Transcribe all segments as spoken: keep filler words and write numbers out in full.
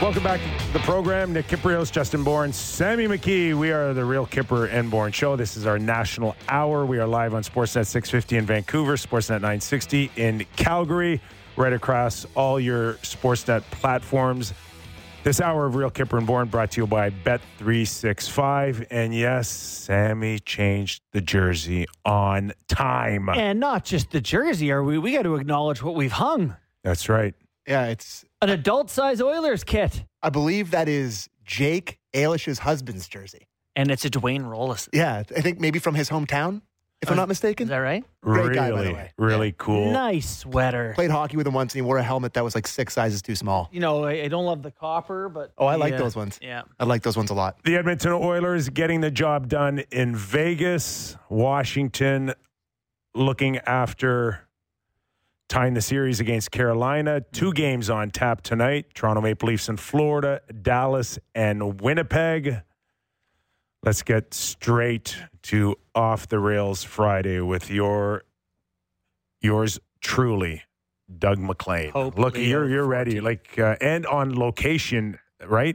Welcome back to the program. Nick Kiprios, Justin Bourne, Sammy McKee. We are the Real Kipper and Bourne Show. This is our national hour. We are live on Sportsnet six fifty in Vancouver, Sportsnet nine sixty in Calgary, right across all your Sportsnet platforms. This hour of Real Kipper and Bourne brought to you by Bet three sixty-five. And yes, Sammy changed the jersey on time. And not just the jersey, are we? We got to acknowledge what we've hung. That's right. Yeah, it's An adult-size Oilers kit. I believe that is Jake Ailish's husband's jersey. And it's a Dwayne Rollis. Yeah, I think maybe from his hometown, if I'm not mistaken. Is that right? Great really, guy, by the way. really Yeah. cool. Nice sweater. Played hockey with him once, and he wore a helmet that was like six sizes too small. You know, I, I don't love the copper, but... Oh, I like yeah. those ones. Yeah. I like those ones a lot. The Edmonton Oilers getting the job done in Vegas. Washington looking after tying the series against Carolina. Two games on tap tonight. Toronto Maple Leafs in Florida, Dallas, and Winnipeg. Let's get straight to Off the Rails Friday with your yours truly, Doug McLean. Hope Look, Leo you're you're ready. Like uh, and on location, right?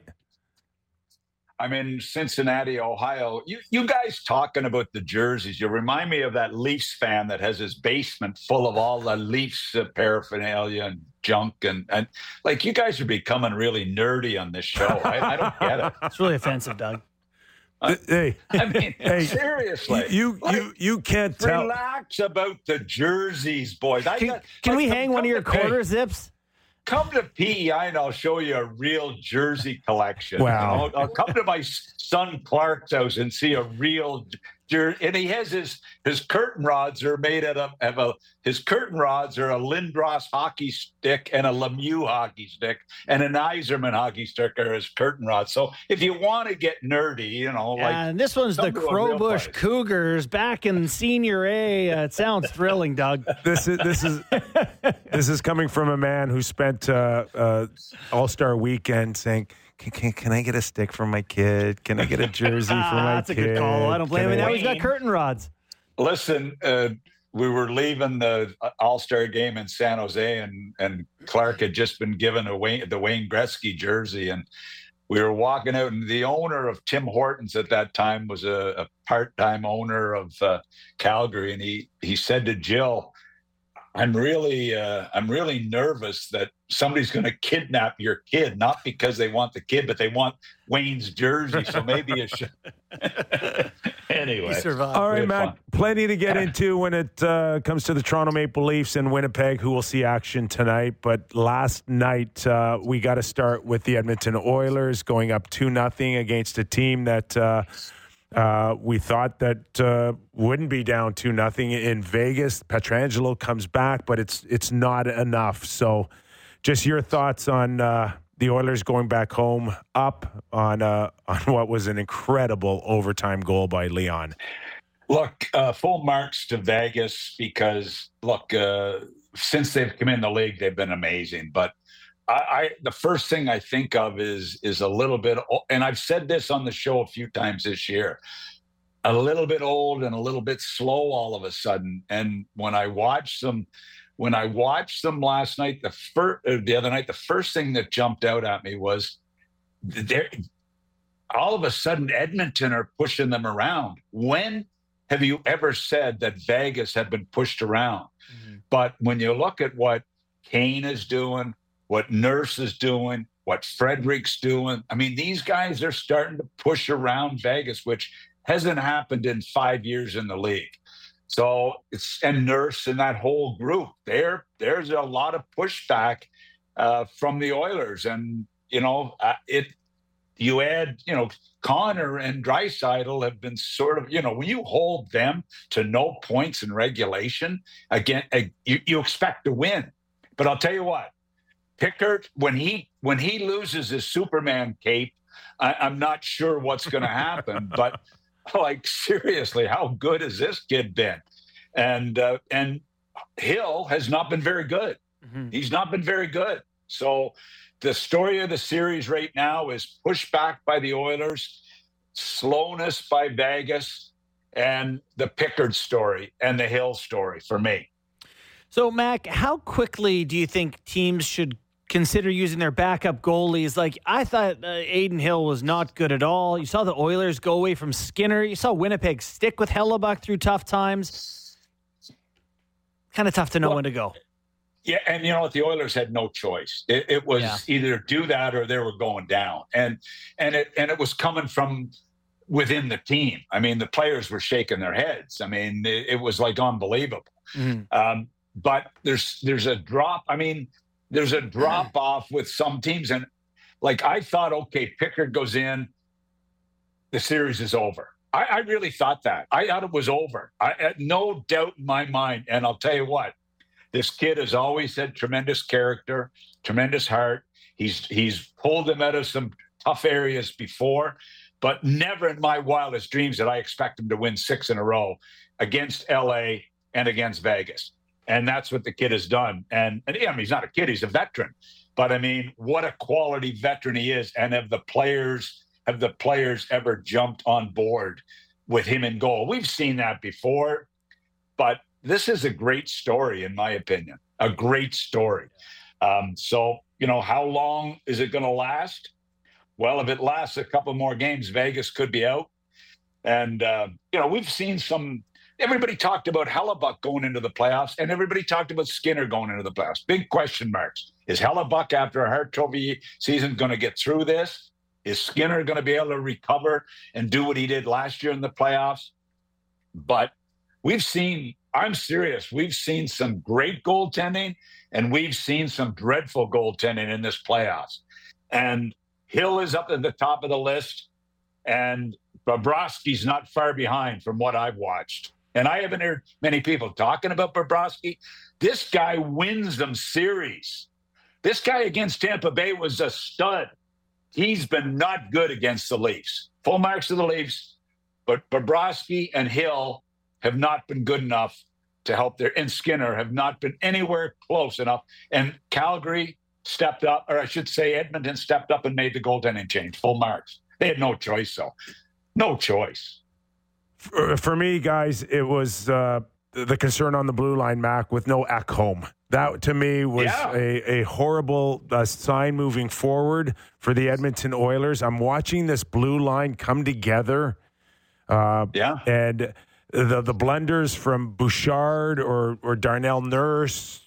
I'm in Cincinnati, Ohio. You you guys talking about the jerseys, you remind me of that Leafs fan that has his basement full of all the Leafs uh, paraphernalia and junk. And, and like, you guys are becoming really nerdy on this show. I, I don't get it. It's really offensive, Doug. Uh, hey, I mean, Hey, seriously. you Like, you you can't tell. relax about the jerseys, boys. I Can, got, can like, we come- hang one come of your to- quarter zips? Come to P E I and I'll show you a real jersey collection. Wow. You know, I'll come to my son Clark's house and see a real jersey. And he has his his curtain rods are made out of, of a his curtain rods are a Lindros hockey stick and a Lemieux hockey stick and an Iserman hockey stick are his curtain rods. So if you want to get nerdy, you know, like and this one's the come to a real Crowbush place. Cougars back in Senior A. Uh, it sounds thrilling, Doug. This is this is this is coming from a man who spent uh, uh, All Star Weekend saying, can, can, "Can I get a stick for my kid? Can I get a jersey for Ah, my that's a kid?" good call. I don't blame Can him. I- Now he's got Wayne. curtain rods. Listen, uh, we were leaving the All Star game in San Jose, and and Clark had just been given a Wayne, the Wayne Gretzky jersey, and we were walking out, and the owner of Tim Hortons at that time was a, a part-time owner of uh, Calgary, and he he said to Jill, "I'm really uh, I'm really nervous that somebody's going to kidnap your kid, not because they want the kid, but they want Wayne's jersey. So maybe you should." Anyway. He survived. All We right, had Matt. fun. Plenty to get into when it uh, comes to the Toronto Maple Leafs and Winnipeg, who will see action tonight. But last night, uh, we got to start with the Edmonton Oilers going up two nothing against a team that uh, uh, we thought that uh, wouldn't be down two nothing in Vegas. Pietrangelo comes back, but it's it's not enough. So, just your thoughts on uh, the Oilers going back home up on uh, on what was an incredible overtime goal by Leon. Look, uh, full marks to Vegas because, look, uh, since they've come in the league, they've been amazing. But I, I, the first thing I think of is is a little bit, and I've said this on the show a few times this year, a little bit old and a little bit slow all of a sudden. And when I watched them, when I watched them last night, the first, uh, the other night, the first thing that jumped out at me was they're all of a sudden Edmonton are pushing them around. When have you ever said that Vegas had been pushed around? Mm-hmm. But when you look at what Kane is doing, what Nurse is doing, what Frederick's doing, I mean, these guys are starting to push around Vegas, which hasn't happened in five years in the league. So it's and Nurse and that whole group, there, there's a lot of pushback uh, from the Oilers, and you know, uh, it. You add, you know, Connor and Draisaitl have been sort of, you know, when you hold them to no points in regulation, again, uh, you, you expect to win. But I'll tell you what, Pickard, when he when he loses his Superman cape, I, I'm not sure what's going to happen. But like seriously, how good has this kid been? And uh, and Hill has not been very good. Mm-hmm. He's not been very good. So the story of the series right now is pushback by the Oilers, slowness by Vegas, and the Pickard story and the Hill story for me. So, Mac, how quickly do you think teams should consider using their backup goalies. Like, I thought uh, Aiden Hill was not good at all. You saw the Oilers go away from Skinner. You saw Winnipeg stick with Hellebuck through tough times. Kind of tough to know well, when to go. Yeah, and you know what? The Oilers had no choice. It, it was yeah. either do that or they were going down, and and it and it was coming from within the team. I mean, the players were shaking their heads. I mean, it, it was like unbelievable. Mm-hmm. Um, but there's there's a drop. I mean, there's a drop mm-hmm. off with some teams, and like I thought, okay, Pickard goes in, the series is over. I, I really thought that. I thought it was over. I had no doubt in my mind, and I'll tell you what. This kid has always had tremendous character, tremendous heart. He's he's pulled them out of some tough areas before, but never in my wildest dreams did I expect him to win six in a row against L A and against Vegas. And that's what the kid has done. And, and yeah, I mean, he's not a kid, he's a veteran. But I mean, what a quality veteran he is. And have the players have the players ever jumped on board with him in goal? We've seen that before, but this is a great story, in my opinion, a great story. Um, so, you know, how long is it going to last? Well, if it lasts a couple more games, Vegas could be out. And, uh, you know, we've seen some – everybody talked about Hellebuck going into the playoffs, and everybody talked about Skinner going into the playoffs. Big question marks. Is Hellebuck, after a Hart Trophy season, going to get through this? Is Skinner going to be able to recover and do what he did last year in the playoffs? But we've seen – I'm serious. We've seen some great goaltending, and we've seen some dreadful goaltending in this playoffs. And Hill is up at the top of the list, and Bobrovsky's not far behind from what I've watched. And I haven't heard many people talking about Bobrovsky. This guy wins them series. This guy against Tampa Bay was a stud. He's been not good against the Leafs. Full marks to the Leafs, but Bobrovsky and Hill have not been good enough to help their, and Skinner have not been anywhere close enough. And Calgary stepped up, or I should say Edmonton stepped up and made the goaltending change, full marks. They had no choice, though. No choice. For, for me, guys, it was uh, the concern on the blue line, Mac, with no Ekholm. That, to me, was yeah. a, a horrible uh, sign moving forward for the Edmonton Oilers. I'm watching this blue line come together. Uh, yeah. And the the blunders from Bouchard or or Darnell Nurse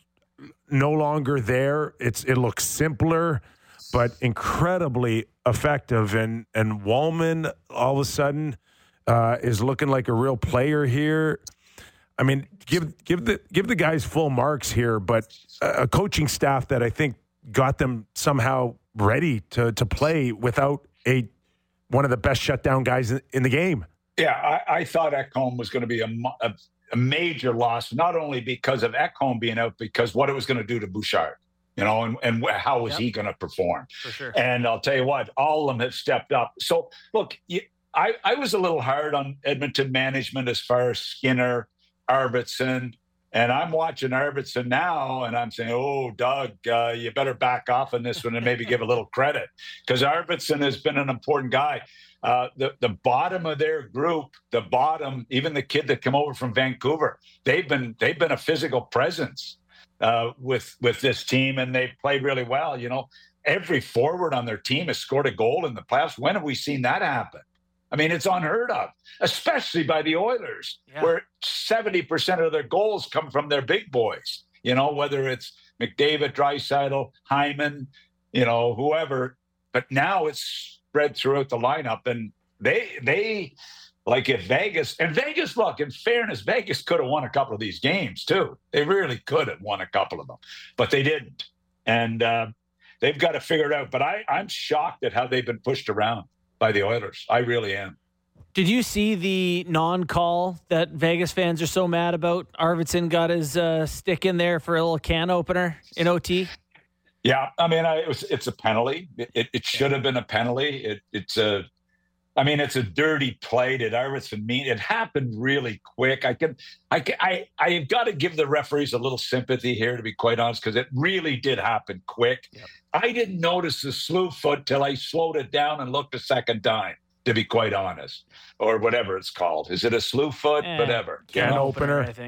no longer there. It's it looks simpler, but incredibly effective. And and Wallman all of a sudden uh, is looking like a real player here. I mean, give give the give the guys full marks here, but a coaching staff that I think got them somehow ready to to play without a one of the best shutdown guys in, in the game. Yeah, I, I thought Ekholm was going to be a, a, a major loss, not only because of Ekholm being out, because what it was going to do to Bouchard, you know, and, and how was yep. he going to perform? For sure. And I'll tell you what, all of them have stepped up. So, look, you, I, I was a little hard on Edmonton management as far as Skinner, Arvidsson, and I'm watching Arvidsson now, and I'm saying, oh, Doug, uh, you better back off on this one and maybe give a little credit, because Arvidsson has been an important guy. Uh, the, the bottom of their group, the bottom, even the kid that came over from Vancouver, they've been they've been a physical presence uh, with with this team, and they've played really well. You know, every forward on their team has scored a goal in the playoffs. When have we seen that happen? I mean, it's unheard of, especially by the Oilers, yeah. where seventy percent of their goals come from their big boys. You know, whether it's McDavid, Draisaitl, Hyman, you know, whoever. But now it's spread throughout the lineup, and they they like if Vegas and Vegas look, in fairness, Vegas could have won a couple of these games too. They really could have won a couple of them, but they didn't, and uh, they've got to figure it out. But I I'm shocked at how they've been pushed around by the Oilers. I really am. Did you see the non-call that Vegas fans are so mad about? Arvidsson got his uh, stick in there for a little can opener in O T. Yeah, I mean, I, it was, it's a penalty. It, it, it should have been a penalty. It, it's a, I mean, it's a dirty play. Did Arvidsson mean it happened really quick? I can, I can, I, I've got to give the referees a little sympathy here, to be quite honest, because it really did happen quick. Yep. I didn't notice the slew foot till I slowed it down and looked a second time, to be quite honest, or whatever it's called. Is it a slew foot? Eh, whatever. Can opener, I think.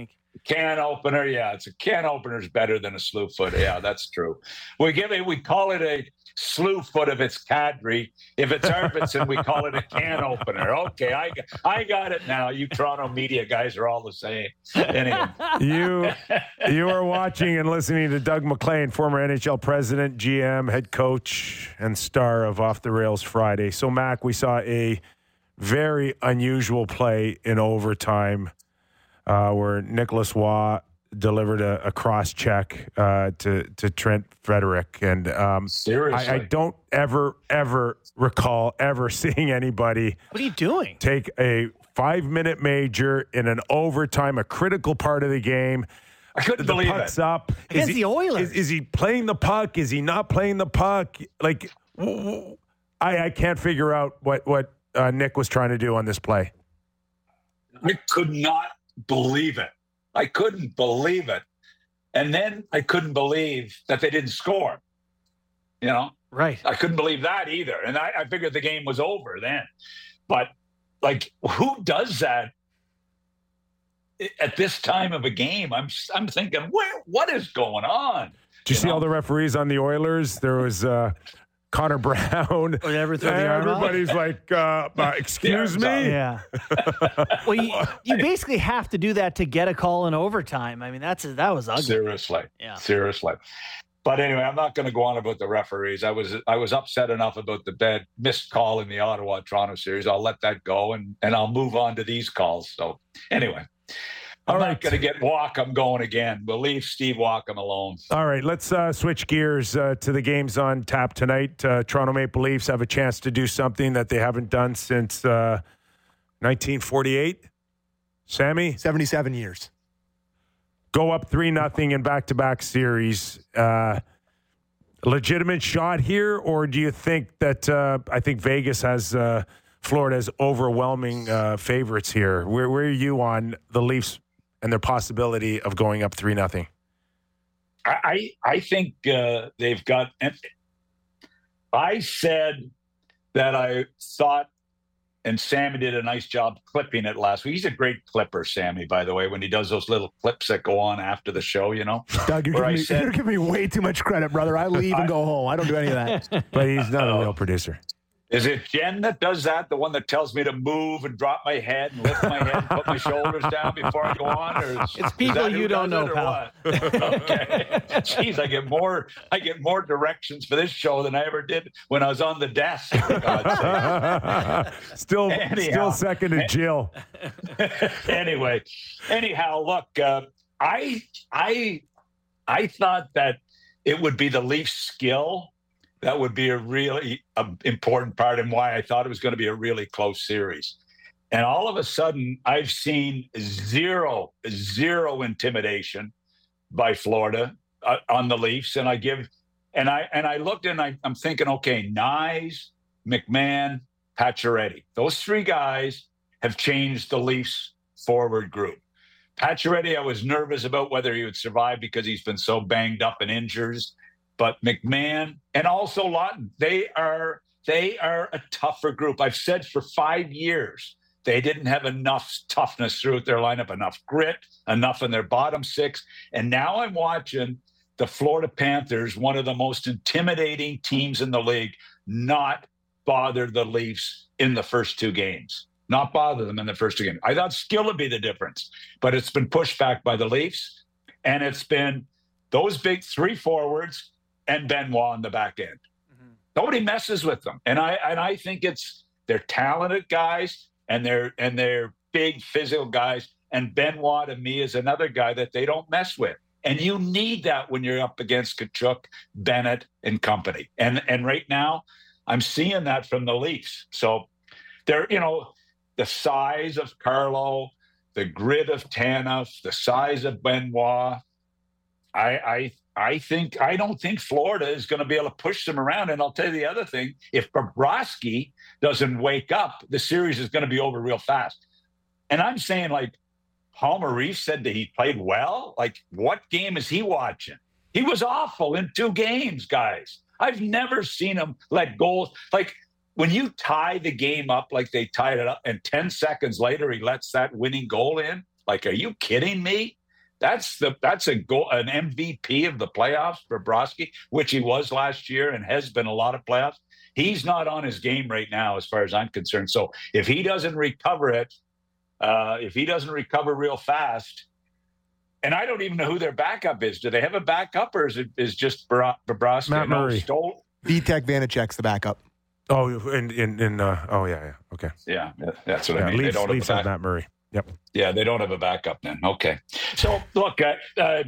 can opener. Yeah, it's a can opener is better than a slew foot. Yeah, that's true. We give it. We call it a slew foot if it's Kadri. If it's Arvidsson, we call it a can opener. Okay, I I got it now. You Toronto media guys are all the same. Anyway, you you are watching and listening to Doug MacLean, former N H L president, G M, head coach, and star of Off the Rails Friday. So, Mac, we saw a very unusual play in overtime uh, where Nicholas Waugh delivered a, a cross check uh, to to Trent Frederick, and um, seriously, I, I don't ever ever recall ever seeing anybody. What are you doing? Take a five minute major in an overtime, a critical part of the game. I couldn't the believe puck's it. up. Against is he, the Oilers. Is, is he playing the puck? Is he not playing the puck? Like, w- w- I, I can't figure out what what uh, Nick was trying to do on this play. I could not believe it. I couldn't believe it. And then I couldn't believe that they didn't score. You know? Right. I couldn't believe that either. And I, I figured the game was over then. But, like, who does that at this time of a game? I'm I'm thinking, where, what is going on? Did you, you see know? all the referees on the Oilers? There was uh, Connor Brown. Or never throw the arm out? Everybody's like, uh, uh, excuse me? Yeah. Well, you, you basically have to do that to get a call in overtime. I mean, that's that was ugly. Seriously. Yeah. Seriously. But anyway, I'm not going to go on about the referees. I was I was upset enough about the bad missed call in the Ottawa-Toronto series. I'll let that go, and, and I'll move on to these calls. So anyway, I'm All not right. going to get Wacom going again. We'll leave Steve Wacom alone. All right, let's uh, switch gears uh, to the games on tap tonight. Uh, Toronto Maple Leafs have a chance to do something that they haven't done since uh, nineteen forty-eight. Sammy? seventy-seven years. Go up three nothing in back-to-back series. Uh, legitimate shot here, or do you think that uh, I think Vegas has uh, Florida's overwhelming uh, favorites here? Where, where are you on the Leafs and their possibility of going up three nothing? I I think uh, they've got. I said that I thought, and Sammy did a nice job clipping it last week. He's a great clipper, Sammy, by the way, when he does those little clips that go on after the show, you know. Doug, you're Where giving, I me, said- you're giving me way too much credit, brother. I leave and go home. I don't do any of that. But he's not a real producer. Is it Jen that does that? The one that tells me to move and drop my head and lift my head and put my shoulders down before I go on? Or is, It's is people that who you don't does know, it or pal. what? Okay. Jeez, I get more I get more directions for this show than I ever did when I was on the desk. For God's sake. still, Anyhow. still second to Jill. Anyway, anyhow, look, uh, I I I thought that it would be the Leafs' skill that would be a really uh, important part, and why I thought it was going to be a really close series. And all of a sudden, I've seen zero zero intimidation by Florida uh, on the Leafs, and I give and I and I looked and I, I'm thinking, okay, Nyes, McMahon, Pacioretty, those three guys have changed the Leafs forward group. Pacioretty, I was nervous about whether he would survive because he's been so banged up and injuries. But McMahon and also Lawton, they are they are a tougher group. I've said for five years they didn't have enough toughness throughout their lineup, enough grit, enough in their bottom six. And now I'm watching the Florida Panthers, one of the most intimidating teams in the league, not bother the Leafs in the first two games. Not bother them in the first two games. I thought skill would be the difference, but it's been pushed back by the Leafs, and it's been those big three forwards and Benoit on the back end. Mm-hmm. Nobody messes with them, and I and I think it's they're talented guys, and they're and they're big physical guys. And Benoit to me is another guy that they don't mess with, and you need that when you're up against Tkachuk, Bennett, and company. And and right now, I'm seeing that from the Leafs. So they're you know the size of Carlo, the grit of Tanev, the size of Benoit. I I. I think I don't think Florida is going to be able to push them around. And I'll tell you the other thing: if Bobrovsky doesn't wake up, the series is going to be over real fast. And I'm saying, like Paul Maurice said that he played well. Like, what game is he watching? He was awful in two games, guys. I've never seen him let goals. Like when you tie the game up like they tied it up, and ten seconds later he lets that winning goal in. Like, are you kidding me? That's the that's a goal, an M V P of the playoffs for Bobrovsky, which he was last year and has been a lot of playoffs. He's not on his game right now, as far as I'm concerned. So if he doesn't recover it, uh, if he doesn't recover real fast, and I don't even know who their backup is. Do they have a backup, or is it is just Bobrovsky? Matt Murray. Stole. Vitek Vanacek's the backup. Oh, in in, in uh, oh yeah, yeah, okay. Yeah, that's what Yeah, I mean. Leafs, they don't Leafs have a have back- Matt Murray. Yep. Yeah, they don't have a backup then. Okay. So look, uh, uh,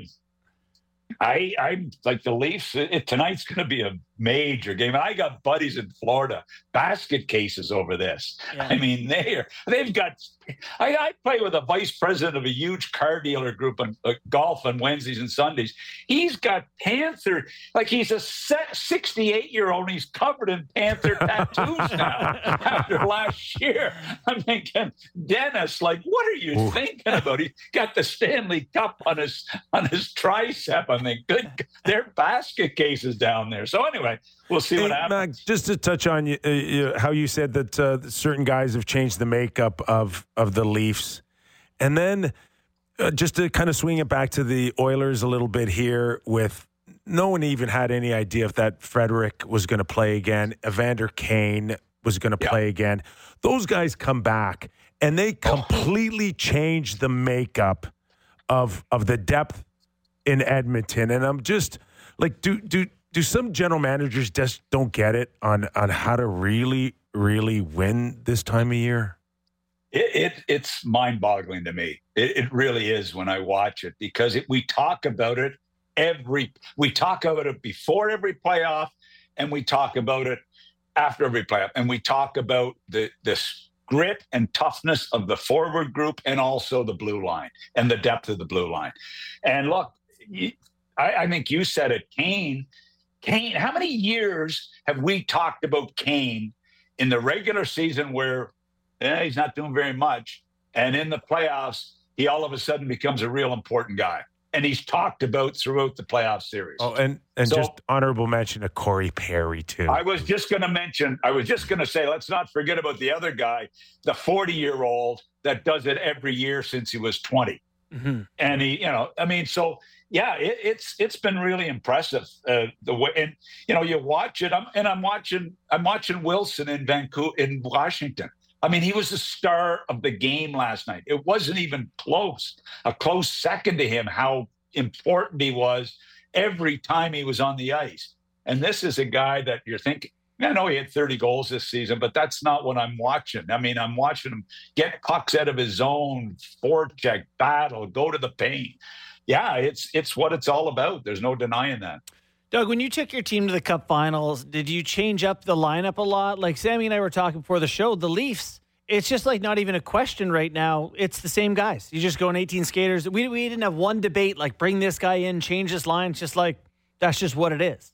I I'm like the Leafs. It, tonight's going to be a major game, and I got buddies in Florida, basket cases over this. Yeah. I mean, they're they've got. I, I play with a vice president of a huge car dealer group on uh, golf on Wednesdays and Sundays. He's got Panther, like he's a sixty-eight year old. And he's covered in Panther tattoos now after last year. I'm thinking, Dennis, like, what are you Ooh. thinking about? He got the Stanley Cup on his on his tricep. I think, good, they're basket cases down there. So anyway, we'll see Hey, what happens. Mac, just to touch on you, uh, you, how you said that uh, certain guys have changed the makeup of, of the Leafs. And then uh, just to kind of swing it back to the Oilers a little bit here with no one even had any idea if that Frederick was going to play again, Evander Kane was going to Yeah. play again. Those guys come back and they completely change the makeup of of the depth in Edmonton. And I'm just like, do do do some general managers just don't get it on on how to really, really win this time of year? It, it it's mind-boggling to me. It, it really is when I watch it, because it, we talk about it every we talk about it before every playoff, and we talk about it after every playoff, and we talk about the this grit and toughness of the forward group, and also the blue line and the depth of the blue line. And look, you, I, I think you said it, Kane. Kane. How many years have we talked about Kane in the regular season where eh, he's not doing very much, and in the playoffs he all of a sudden becomes a real important guy, and he's talked about throughout the playoff series. Oh, and and So- just honorable mention to Corey Perry too. I was just going to mention, I was just going to say, let's not forget about the other guy, the forty-year-old that does it every year since he was twenty. Mm-hmm. And he, you know, I mean, so yeah, it, it's it's been really impressive uh, the way, and you know, you watch it. I'm and I'm watching, I'm watching Wilson in Vancouver, in Washington. I mean, he was the star of the game last night. It wasn't even close, a close second to him. How important he was every time he was on the ice. And this is a guy that you're thinking, I know he had thirty goals this season, but that's not what I'm watching. I mean, I'm watching him get pucks out of his zone, forecheck, battle, go to the paint. Yeah, it's it's what it's all about. There's no denying that. Doug, when you took your team to the Cup Finals, did you change up the lineup a lot? Like Sammy and I were talking before the show, the Leafs, it's just like not even a question right now. It's the same guys. You just go in eighteen skaters. We we didn't have one debate like bring this guy in, change this line. It's just like that's just what it is.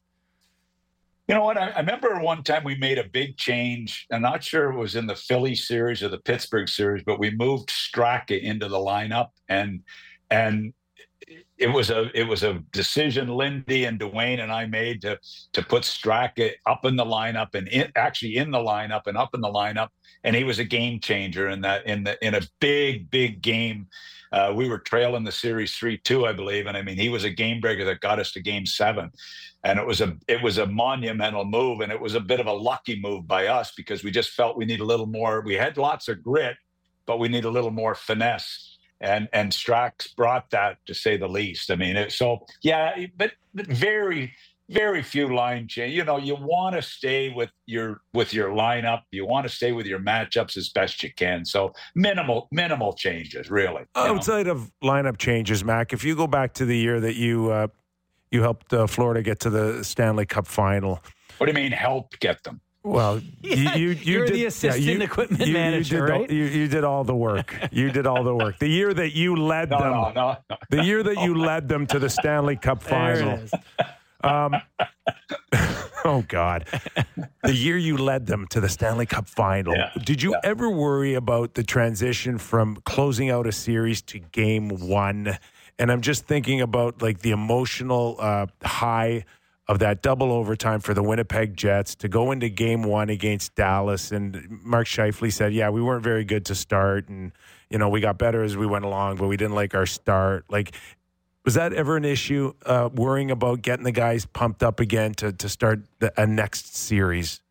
You know what? I, I remember one time we made a big change. I'm not sure it was in the Philly series or the Pittsburgh series, but we moved Straka into the lineup, and and it was a it was a decision Lindy and Dwayne and I made to to put Straka up in the lineup and in, actually in the lineup and up in the lineup, and he was a game changer in that in the in a big big game. Uh, we were trailing the series three two, I believe, and I mean he was a game breaker that got us to game seven. And it was a it was a monumental move, and it was a bit of a lucky move by us because we just felt we need a little more. We had lots of grit, but we need a little more finesse. And and Strax brought that, to say the least. I mean, it, so yeah, but, but very very few line change. You know, you want to stay with your with your lineup. You want to stay with your matchups as best you can. So minimal minimal changes, really. you know. Outside of lineup changes, Mac, if you go back to the year that you uh, you helped uh, Florida get to the Stanley Cup final. What do you mean help get them? Well, Yeah, you, you, you you're did, the assistant yeah, you, equipment you, manager, you did right? All, you, you did all the work. You did all the work. The year that you led No, them, no, no, no. the year that you led them to the Stanley Cup There final. it is. Um, oh God, the year you led them to the Stanley Cup final. Yeah. Did you Yeah. ever worry about the transition from closing out a series to game one? And I'm just thinking about like the emotional uh, high of that double overtime for the Winnipeg Jets to go into game one against Dallas. And Mark Scheifele said, yeah, we weren't very good to start. And, you know, we got better as we went along, but we didn't like our start. Like, Was that ever an issue, uh, worrying about getting the guys pumped up again to, to start the, a next series?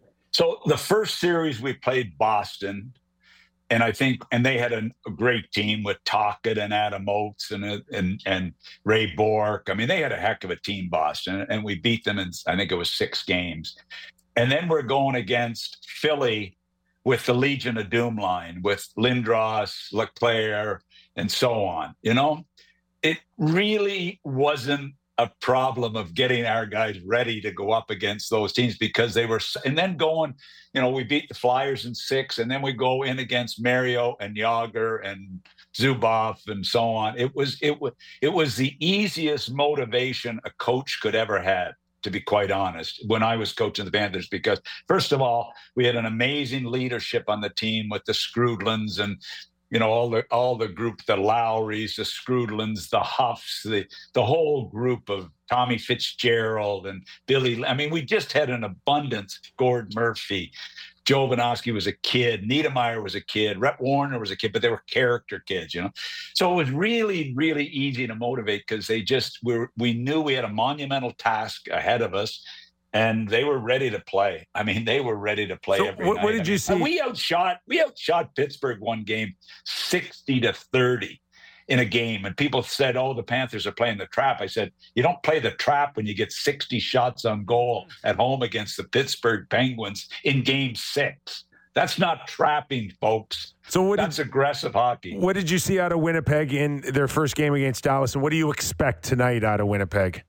So the first series we played Boston, and I think, and they had a, a great team with Tocchet and Adam Oates and, and and Ray Bork. I mean, they had a heck of a team, Boston, and we beat them in, I think it was six games. And then we're going against Philly with the Legion of Doom line, with Lindros, Leclerc, and so on, you know? It really wasn't a problem of getting our guys ready to go up against those teams because they were, and then going, you know, we beat the Flyers in six, and then we go in against Mario and Yager and Zubov and so on. It was, it was, it was the easiest motivation a coach could ever have, to be quite honest, when I was coaching the Panthers, because first of all, we had an amazing leadership on the team with the Scrudlins and, you know, all the all the group, the Lowrys, the Scrudlins, the Huffs, the the whole group of Tommy Fitzgerald and Billy. I mean, we just had an abundance. Gord Murphy, Joe Vanosky was a kid. Niedermeyer was a kid. Rhett Warner was a kid, but they were character kids, you know. So it was really, really easy to motivate because they just we we knew we had a monumental task ahead of us. And they were ready to play. I mean, they were ready to play so every what, night. what did I you mean, see? We outshot, we outshot Pittsburgh one game, sixty to thirty in a game. And people said, "Oh, the Panthers are playing the trap." I said, "You don't play the trap when you get sixty shots on goal at home against the Pittsburgh Penguins in Game Six. That's not trapping, folks. So what That's did, aggressive hockey." What did you see out of Winnipeg in their first game against Dallas, and what do you expect tonight out of Winnipeg?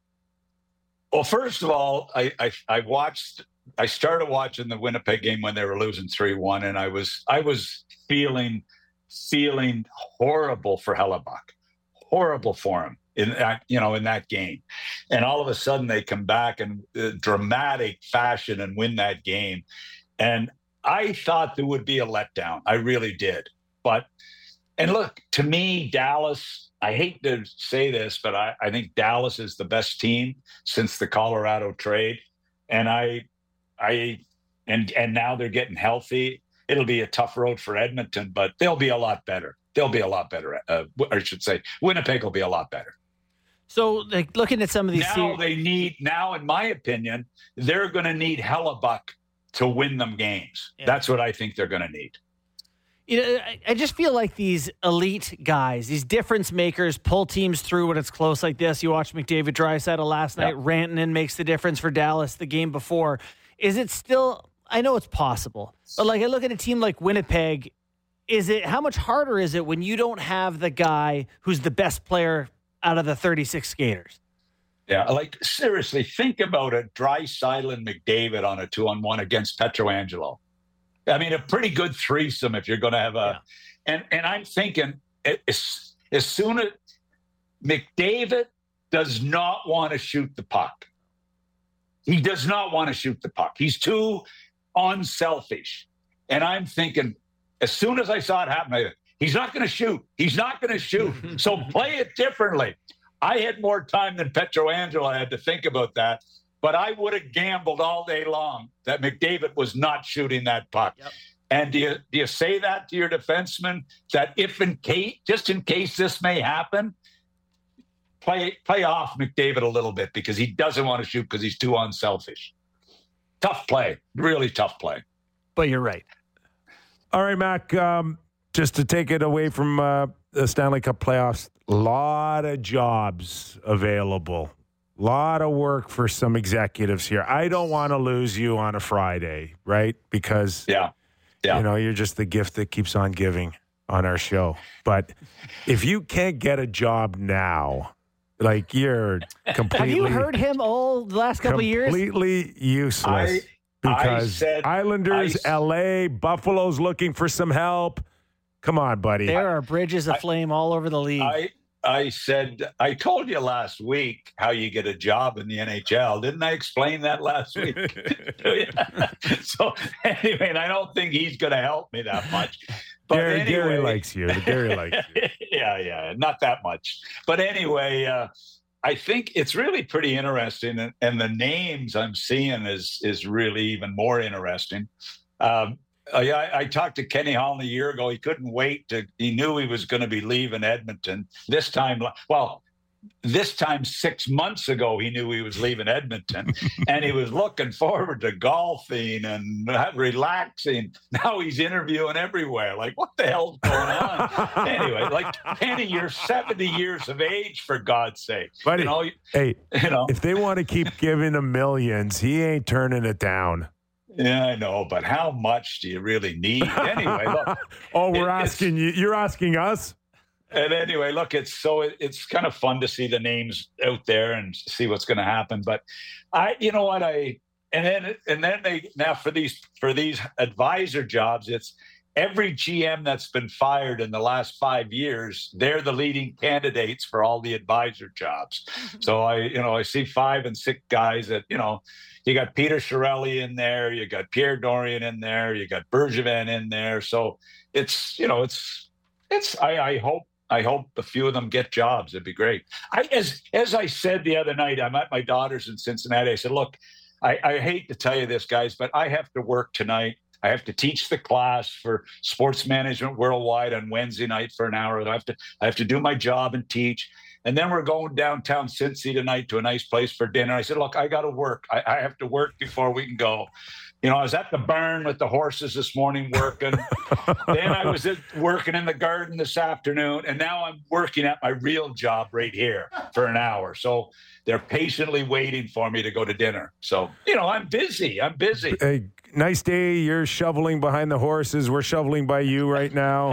Well, first of all, I, I I watched. I started watching the Winnipeg game when they were losing three one, and I was I was feeling feeling horrible for Hellebuck, horrible for him in that, you know, in that game. And all of a sudden, they come back in uh, dramatic fashion and win that game. And I thought there would be a letdown. I really did. But and look, to me, Dallas. I hate to say this, but I, I think Dallas is the best team since the Colorado trade. And I, I, and and now they're getting healthy. It'll be a tough road for Edmonton, but they'll be a lot better. They'll be a lot better. Uh, or I should say, Winnipeg will be a lot better. So, like, looking at some of these, Now ser- they need. Now, in my opinion, they're going to need Hellebuck to win them games. Yeah. That's what I think they're going to need. You know, I, I just feel like these elite guys, these difference makers, pull teams through when it's close like this. You watch McDavid Draisaitl last night. Yep. Rantanen makes the difference for Dallas the game before. Is it still? I know it's possible, but like I look at a team like Winnipeg. Is it how much harder is it when you don't have the guy who's the best player out of the thirty-six skaters? Yeah, like seriously, think about it. Draisaitl and McDavid on a two-on-one against Pietrangelo. I mean, a pretty good threesome if you're going to have a, yeah. and and I'm thinking as, as soon as McDavid does not want to shoot the puck, he does not want to shoot the puck. He's too unselfish, and I'm thinking as soon as I saw it happen, I, he's not going to shoot. He's not going to shoot. So play it differently. I had more time than Pietrangelo. I had to think about that. But I would have gambled all day long that McDavid was not shooting that puck. Yep. And do you do you say that to your defenseman that if in case, just in case this may happen, play play off McDavid a little bit because he doesn't want to shoot because he's too unselfish. Tough play, really tough play. But you're right. All right, Mac. Um, just to take it away from uh, the Stanley Cup playoffs, a lot of jobs available. A lot of work for some executives here. I don't want to lose you on a Friday, right? Because, yeah. Yeah. you know, you're just the gift that keeps on giving on our show. But if you can't get a job now, like you're completely... Have you heard him all the last couple of years? Completely useless. I, because I said, Islanders, I, L A, Buffalo's looking for some help. Come on, buddy. There are bridges aflame all over the league. I, I said, I told you last week how you get a job in the N H L. Didn't I explain that last week? So anyway, and I don't think he's going to help me that much. But Gary, anyway, Gary likes you. Gary likes you. yeah, yeah, not that much. But anyway, uh, I think it's really pretty interesting. And, and the names I'm seeing is is really even more interesting. Um, I, I talked to Kenny Holland a year ago. He couldn't wait to, he knew he was going to be leaving Edmonton this time. Well, this time six months ago, he knew he was leaving Edmonton, and he was looking forward to golfing and relaxing. Now he's interviewing everywhere. Like, what the hell's going on? Anyway, like, Penny, you're seventy years of age, for God's sake. Buddy, you know, hey, you know, if they want to keep giving him millions, he ain't turning it down. Yeah, I know, but how much do you really need? Anyway, look. oh, we're it, asking you. You're asking us? And anyway, look, it's so it, it's kind of fun to see the names out there and see what's going to happen. But I, you know what, I and then and then they now for these for these advisor jobs, it's every G M that's been fired in the last five years. They're the leading candidates for all the advisor jobs. So I, you know, I see five and six guys that, you know, you got Peter Chiarelli in there, you got Pierre Dorion in there, you got Bergevin in there. So it's, you know, it's it's I, I hope. I hope a few of them get jobs. It'd be great. I, as as I said the other night, I'm at my daughter's in Cincinnati. I said, look, I, I hate to tell you this, guys, but I have to work tonight. I have to teach the class for Sports Management Worldwide on Wednesday night for an hour. I have to I have to do my job and teach. And then we're going downtown Cincy tonight to a nice place for dinner. I said, look, I got to work. I, I have to work before we can go. You know, I was at the barn with the horses this morning working. Then I was at, working in the garden this afternoon. And now I'm working at my real job right here for an hour. So they're patiently waiting for me to go to dinner. So, you know, I'm busy. I'm busy. Hey, nice day. You're shoveling behind the horses. We're shoveling by you right now.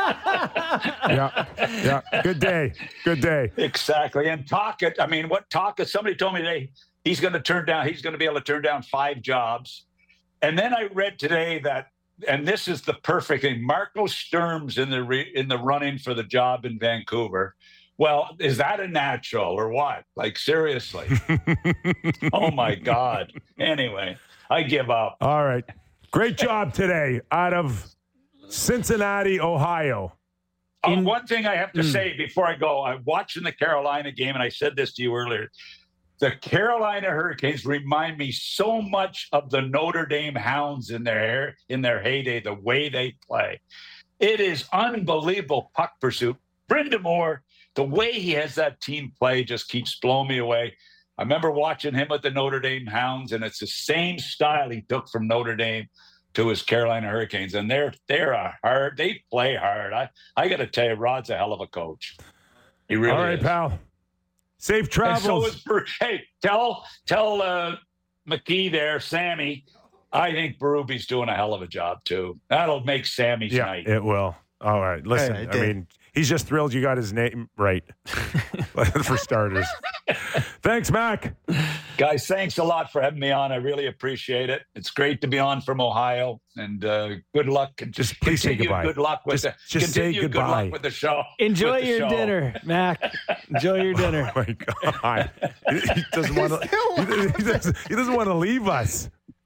yeah. Yeah. Good day. Good day. Exactly. And Tocchet, I mean, what Tocchet, somebody told me today, he's going to turn down, he's going to be able to turn down five jobs. And then I read today that, and this is the perfect thing, Marco Sturm's in the re, in the running for the job in Vancouver. Well, is that a natural or what? Like, seriously? Oh, my God. Anyway, I give up. All right. Great job today out of Cincinnati, Ohio. Oh, one thing I have to mm. say before I go, I'm watching the Carolina game, and I said this to you earlier. The Carolina Hurricanes remind me so much of the Notre Dame Hounds in their in their heyday, the way they play. It is unbelievable puck pursuit. Brind'Amour, the way he has that team play just keeps blowing me away. I remember watching him with the Notre Dame Hounds, and it's the same style he took from Notre Dame to his Carolina Hurricanes. And they're they're a hard, they play hard. I, I got to tell you, Rod's a hell of a coach. He really is. All right, is. pal. Safe travels. And so is Ber- hey, tell tell uh, McKee there, Sammy. I think Berube's doing a hell of a job too. That'll make Sammy's yeah, night. It will. All right. Listen, Hey, I I mean, he's just thrilled you got his name right, for starters. Thanks, Mac. Guys, thanks a lot for having me on. I really appreciate it. It's great to be on from Ohio, and uh, good luck. And just please say goodbye. Good luck with just, the just say good goodbye luck with the show. Enjoy with the your show. dinner, Mac. Enjoy your dinner. Oh my God. He, he doesn't want to. He, he doesn't, he doesn't want to leave us.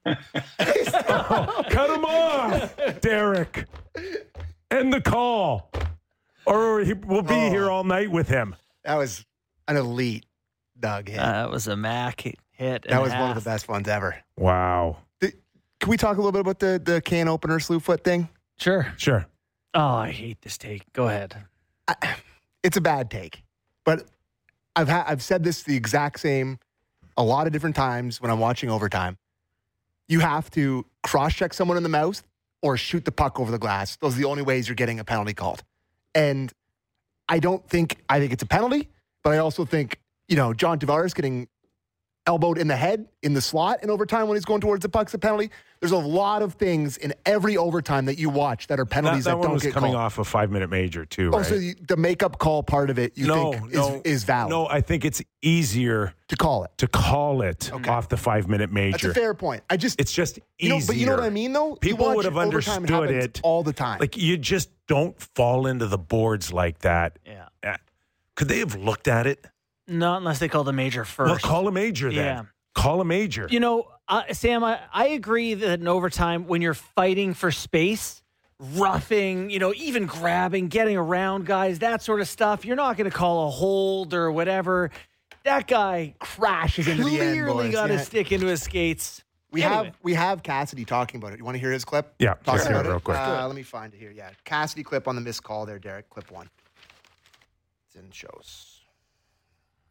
Oh, cut him off, Derek. End the call, or he, we'll be Oh. here all night with him. That was an elite Doug hit. Uh, that was a Mac hit. And that was a one of half. the best ones ever. Wow. The, can we talk a little bit about the, the can opener slew foot thing? Sure. Sure. Oh, I hate this take. Go ahead. I, it's a bad take, but I've ha- I've said this the exact same a lot of different times when I'm watching overtime. You have to cross-check someone in the mouth or shoot the puck over the glass. Those are the only ways you're getting a penalty called. And I don't think, I think it's a penalty, but I also think, you know, John Tavares getting elbowed in the head in the slot in overtime when he's going towards the puck's a penalty. There's a lot of things in every overtime that you watch that are penalties that, that, that one don't was get coming called. off a five-minute major, too, right? Oh, so you, the makeup call part of it you no, think no, is, is valid No, I think it's easier to call it. to call it Okay. off the five-minute major. That's a fair point. I just, It's just you easier. know, but you know what I mean, though? People you watch would have overtime, understood happens it all the time. Like, you just don't fall into the boards like that. Yeah. Uh, Could they have looked at it? Not unless they call the major first. Well, call a major then. Yeah. Call a major. You know, uh, Sam, I, I agree that in overtime, when you're fighting for space, roughing, you know, even grabbing, getting around guys, that sort of stuff, you're not going to call a hold or whatever. That guy crashes into the end, clearly boys. got Yeah. his stick into his skates. We Anyway. have we have Cassidy talking about it. You want to hear his clip? Yeah, Talk let's hear about it real quick. Uh, let me find it here. Yeah, Cassidy clip on the missed call there, Derek. Clip one. It's in shows.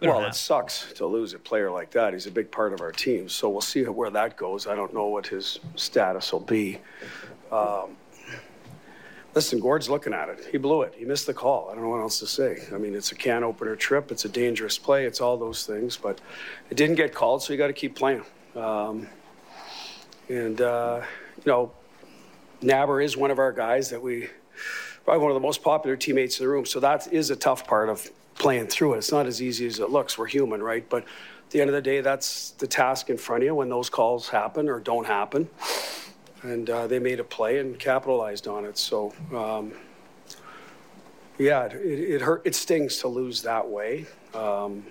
Better Well, than it that. sucks to lose a player like that. He's a big part of our team. So we'll see where that goes. I don't know what his status will be. Um, listen, Gord's looking at it. He blew it. He missed the call. I don't know what else to say. I mean, it's a can opener trip. It's a dangerous play. It's all those things. But it didn't get called, so you got to keep playing. Um, and, uh, you know, Naber is one of our guys that we, probably one of the most popular teammates in the room. So that is a tough part of playing through it. It's not as easy as it looks. We're human, right? But at the end of the day, that's the task in front of you when those calls happen or don't happen. And uh, they made a play and capitalized on it. So, um, yeah, it, it hurt. It stings to lose that way. Um,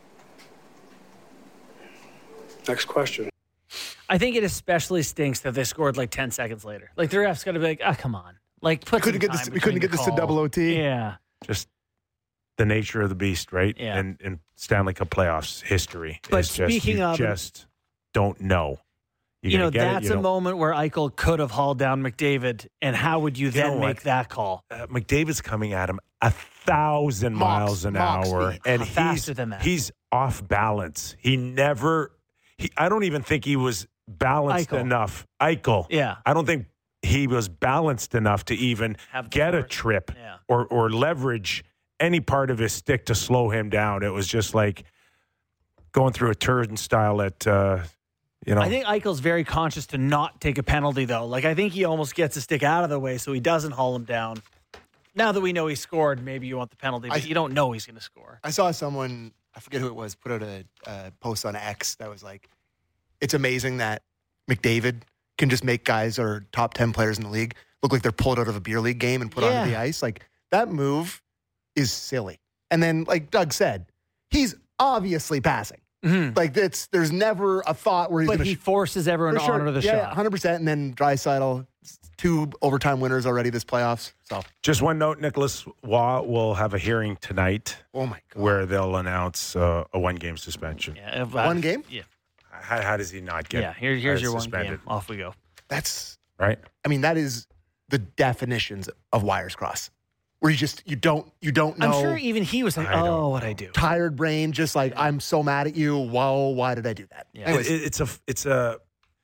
next question. I think it especially stinks that they scored like ten seconds later. Like the ref's got to be like, ah, come on. Like put We couldn't some get this. time We couldn't between get the this to call. double O T. Yeah. Just the nature of the beast, right? Yeah. And in Stanley Cup playoffs history. But is just, speaking you of- just don't know. You're You know, gonna get it, that's you a don't- moment where Eichel could have hauled down McDavid. And how would you then know what? make that call? Uh, McDavid's coming at him a thousand Mox- miles an Mox hour, speed. and Faster he's than that. he's off balance. He never. He. I don't even think he was balanced Eichel. enough. Eichel. Yeah. I don't think he was balanced enough to even Have the get a force. trip Yeah. or or leverage any part of his stick to slow him down. It was just like going through a turnstile at. Uh, you know. I think Eichel's very conscious to not take a penalty, though. Like, I think he almost gets a stick out of the way so he doesn't haul him down. Now that we know he scored, maybe you want the penalty, but I- you don't know he's going to score. I saw someone, I forget who it was, put out a, a post on X that was like, it's amazing that McDavid can just make guys that are top ten players in the league look like they're pulled out of a beer league game and put Yeah. onto the ice. Like, that move is silly. And then, like Doug said, he's obviously passing. Mhm. Like, it's, there's never a thought where he's But going he to forces everyone to honor the yeah, shot. Yeah, one hundred percent. And then Draisaitl, two overtime winners already this playoffs. So, Just one note: Nicholas Waugh will have a hearing tonight oh my God. where they'll announce uh, a one-game suspension. Yeah, if, One game? Yeah, How, how does he not get? yeah. Here, here's uh, your suspended, one game. Off we go. That's, right? I mean, that is the definitions of wires cross, where you just you don't you don't know. I'm sure even he was like, I don't "Oh, what I do." Tired brain, just like I'm so mad at you. Whoa, why did I do that? Yeah. Anyways, It- it's a it's a.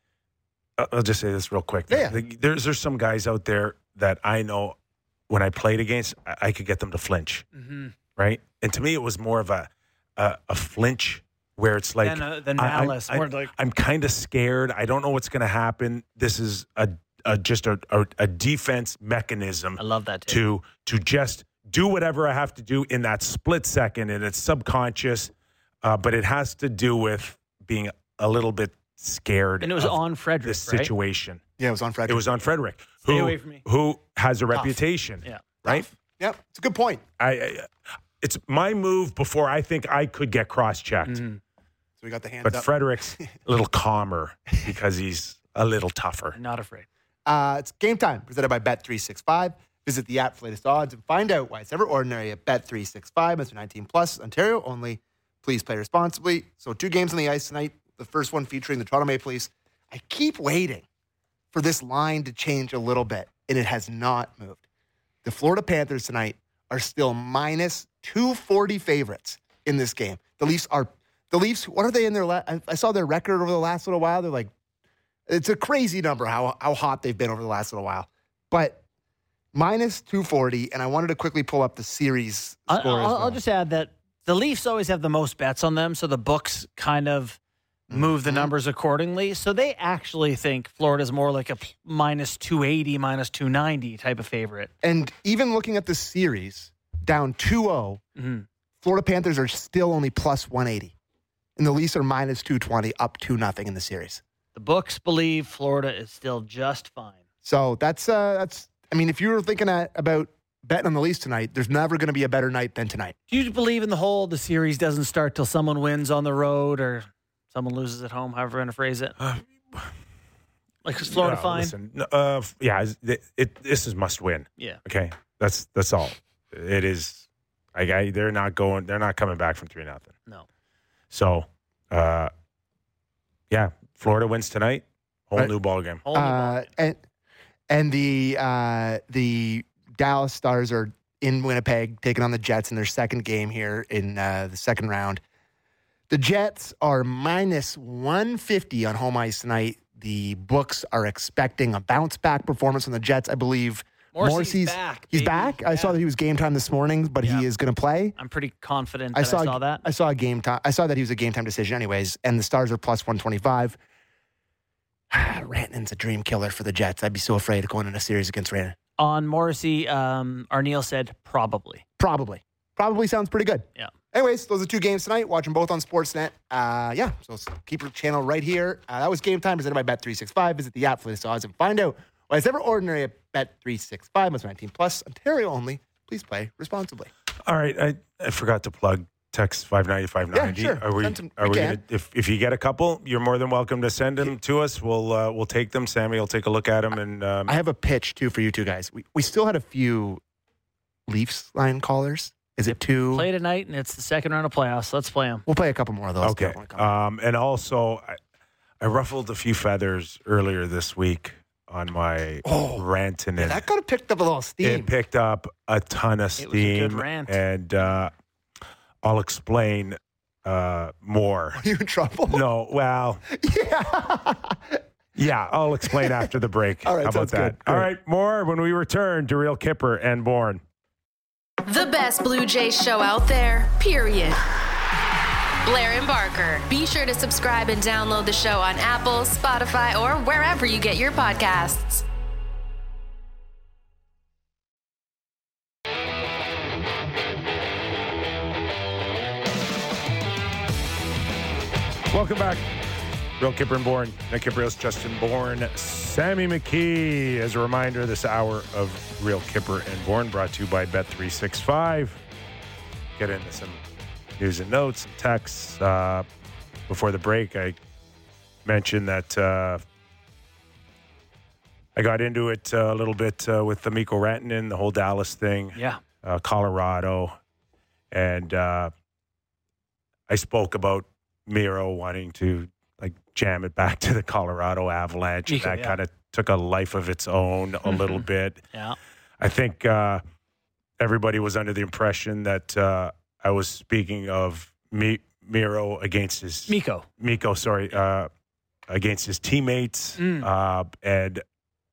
uh, I'll just say this real quick. Yeah, yeah. Like, There's there's some guys out there that I know when I played against, I, I could get them to flinch, Mm-hmm. right? And to me, it was more of a a, a flinch where it's like Then, uh, the I- I- malice, I, more like- I'm kind of scared. I don't know what's going to happen. This is a, a just a, a, a defense mechanism I love that too. to to just do whatever I have to do in that split second, and it's subconscious, uh, but it has to do with being a little bit scared. And it was of on Frederick, this right? situation. yeah, it was on Friday. It was on Frederick, Stay who away from me. who has a reputation, Yeah. right? Yep, it's a good point. I, I it's my move before I think I could get cross-checked. Mm-hmm. So we got the hands But up. Frederick's a little calmer because he's a little tougher. Not afraid. Uh, it's game time, presented by Bet three sixty-five. Visit the app for latest odds and find out why it's never ordinary at Bet three sixty-five. It's nineteen plus, Ontario only. Please play responsibly. So two games on the ice tonight. The first one featuring the Toronto Maple Leafs. I keep waiting for this line to change a little bit, and it has not moved. The Florida Panthers tonight are still minus two forty favorites in this game. The Leafs are, the Leafs, what are they in their, la- I, I saw their record over the last little while. They're like, it's a crazy number how, how hot they've been over the last little while. But minus two forty, and I wanted to quickly pull up the series I- score I'll, as well. I'll just add that the Leafs always have the most bets on them, so the books kind of move the Mhm. numbers accordingly. So they actually think Florida's more like a p- minus two eighty, minus two ninety type of favorite. And even looking at the series, down two oh, Mhm. Florida Panthers are still only plus one eighty. And the Leafs are minus two twenty, up two nothing in the series. The books believe Florida is still just fine. So that's, uh, that's. I mean, if you were thinking at, about betting on the Leafs tonight, there's never going to be a better night than tonight. Do you believe in the whole the series doesn't start till someone wins on the road or someone loses at home, however you want to phrase it? Uh, Like, is Florida No, fine? listen, no, uh, yeah, it, it, this is must win. Yeah. Okay, that's that's all. It is. I, I they're not going. They're not coming back from three nothing. No. So, uh, yeah, Florida wins tonight. Whole Right. new ball game. Whole new Uh, ball game. and and the uh, the Dallas Stars are in Winnipeg taking on the Jets in their second game here in uh, the second round. The Jets are minus one fifty on home ice tonight. The books are expecting a bounce back performance from the Jets. I believe Morrissey's Morrissey's back, He's baby. back. I Yeah. saw that he was game time this morning, but Yeah. he is going to play. I'm pretty confident that I I saw, saw, that. I saw a game time. I saw that he was a game time decision, anyways. And the Stars are plus one twenty-five. Rantanen's a dream killer for the Jets. I'd be so afraid of going in a series against Rantanen. On Morrissey, um, Arneal said probably. Probably. Probably sounds pretty good. Yeah. Anyways, those are two games tonight. Watch them both on Sportsnet. Uh, yeah, so keep your channel right here. Uh, that was Game Time presented by Bet three sixty-five. Visit the app for latest odds and find out why it's ever ordinary at Bet three sixty-five. Must be nineteen plus. Ontario only. Please play responsibly. All right. I, I forgot to plug text five ninety, five ninety. Yeah, sure. Are we, Send some- are we we can. gonna, if, if you get a couple, you're more than welcome to send them to us. We'll uh, we'll take them. Sammy will take a look at them. And um, I have a pitch, too, for you two guys. We, we still had a few Leafs line callers. Is it two? Play tonight, and it's the second round of playoffs. Let's play them. We'll play a couple more of those. okay. Don't wanna Um, and also, I, I ruffled a few feathers earlier this week on my Oh, ranting. Yeah, that could have picked up a little steam. It picked up a ton of It was a good steam, rant. and uh, I'll explain uh, more. Are you in trouble? No, well, Yeah. yeah, I'll explain after the break. All right, How about sounds that? good. All Great. right, more when we return to Real Kipper and Bourne. The best Blue Jays show out there, period. Blair and Barker. Be sure to subscribe and download the show on Apple, Spotify, or wherever you get your podcasts. Welcome back. Real Kipper and Bourne. Nick Kiprios, Justin Bourne, Sammy McKee. As a reminder, this hour of Real Kipper and Bourne brought to you by Bet three sixty-five. Get into some news and notes and texts. Uh, before the break, I mentioned that uh, I got into it uh, a little bit uh, with the Mikko Rantanen, the whole Dallas thing, Yeah. uh, Colorado, and uh, I spoke about Miro wanting to like jam it back to the Colorado Avalanche. Mikko, that yeah. kind of took a life of its own a little bit. Yeah. I think uh, everybody was under the impression that uh, I was speaking of Mi- Miro against his Mikko. Mikko, sorry, uh, against his teammates, Mm. uh, and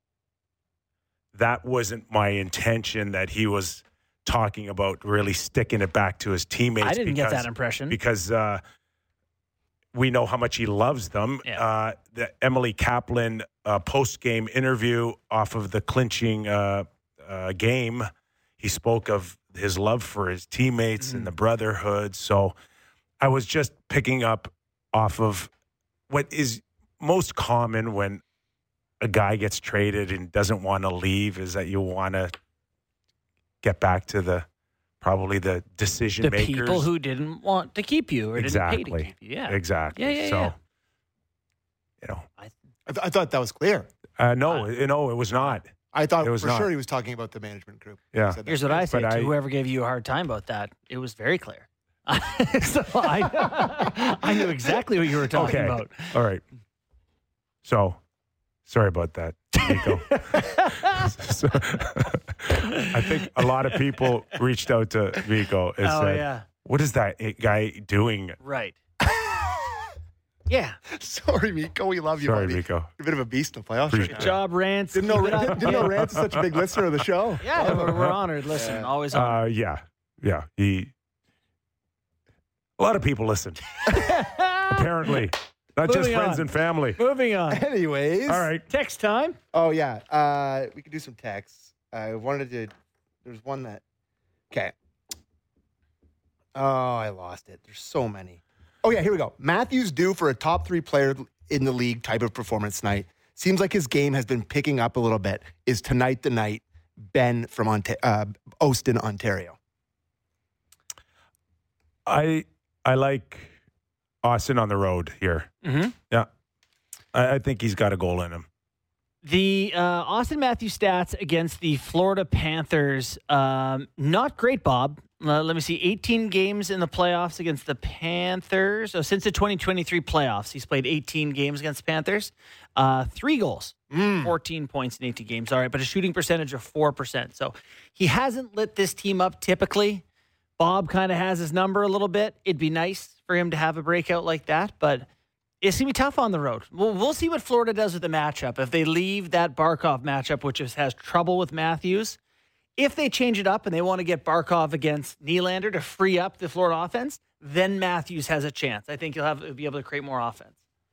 that wasn't my intention. That he was talking about really sticking it back to his teammates. I didn't because, get that impression. because uh, we know how much he loves them. Yeah. Uh, the Emily Kaplan uh, post game interview off of the clinching uh, uh, game, he spoke of his love for his teammates Mm-hmm. and the brotherhood. So I was just picking up off of what is most common when a guy gets traded and doesn't want to leave is that you want to get back to the probably the decision the makers. people who didn't want to keep you or Exactly. didn't pay to keep you. Yeah. Exactly. Yeah, yeah, so, yeah. you know, I, th- I thought that was clear. uh, no, you know, it was not. I thought It was for not. sure he was talking about the management group. Yeah. He said that. Here's what I say But to I- whoever gave you a hard time about that. It was very clear. so I, I knew exactly what you were talking Okay. about. All right. So, sorry about that, Nico. So, I think a lot of people reached out to Nico and Oh, said, yeah. "What is that guy doing?" Right. Yeah. Sorry, Miko. We love you, Sorry, buddy. Nico. You're a bit of a beast in the playoffs. Appreciate Right Good now. job, Rance. Didn't know, Keep it up. didn't, didn't know Rance is such a big listener of the show. Yeah, we're, we're honored. Listen, Yeah. always honored. Uh, yeah, yeah. He. A lot of people listen. Apparently, not just Moving friends on. and family. Moving on. Anyways. All right. Text time. Oh, yeah. Uh, we could do some texts. I wanted to. There's one that. Okay. Oh, I lost it. There's so many. Oh, yeah. Here we go. Matthews due for a top three player in the league type of performance tonight. Seems like his game has been picking up a little bit. Is tonight the night? Ben from Ont- uh, Ostin, Ontario. I I like Austin on the road here. Mm-hmm. Yeah, I, I think he's got a goal in him. The uh, Austin Matthews stats against the Florida Panthers, um, not great, Bob. Uh, let me see, eighteen games in the playoffs against the Panthers. So since the twenty twenty-three playoffs, he's played eighteen games against the Panthers. Uh, three goals, fourteen points in eighteen games. All right, but a shooting percentage of four percent. So he hasn't lit this team up typically. Bob kind of has his number a little bit. It'd be nice for him to have a breakout like that, but it's going to be tough on the road. We'll, we'll see what Florida does with the matchup. If they leave that Barkov matchup, which is, has trouble with Matthews, if they change it up and they want to get Barkov against Nylander to free up the Florida offense, then Matthews has a chance. I think he'll have be able to create more offense.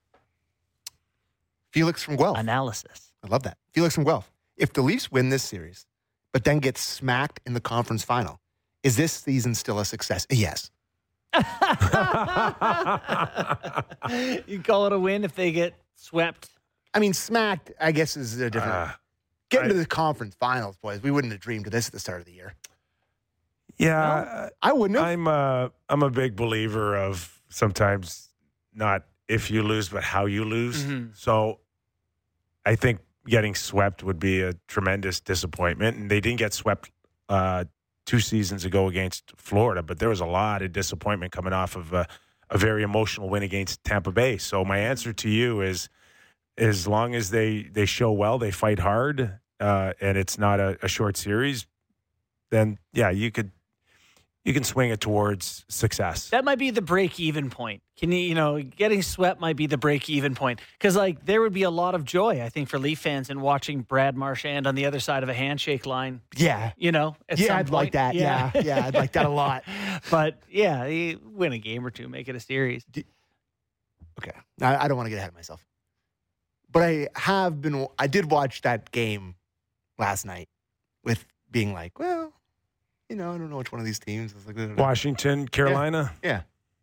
Felix from Guelph. Analysis. I love that. Felix from Guelph. If the Leafs win this series, but then get smacked in the conference final, is this season still a success? Yes. You call it a win if they get swept? I mean, smacked, I guess, is a different. Uh, Getting I- to the conference finals, boys, we wouldn't have dreamed of this at the start of the year. Yeah, I wouldn't have. I'm a I'm a big believer of sometimes not if you lose, but how you lose. Mm-hmm. So I think getting swept would be a tremendous disappointment, and they didn't get swept uh, two seasons ago against Florida, but there was a lot of disappointment coming off of a, a very emotional win against Tampa Bay. So my answer to you is, as long as they they show well, they fight hard, uh, and it's not a, a short series, then yeah, you could. You can swing it towards success. That might be the break-even point. Can you, you know, getting swept might be the break-even point. Because, like, there would be a lot of joy, I think, for Leaf fans in watching Brad Marchand on the other side of a handshake line. Yeah. You know, at Yeah, some I'd like point. that. Yeah. yeah, I'd like that a lot. But, yeah, you win a game or two, make it a series. Okay. I, I don't want to get ahead of myself. But I have been, I did watch that game last night with being like, well, you know, I don't know which one of these teams. I was like, Washington, Carolina. yeah.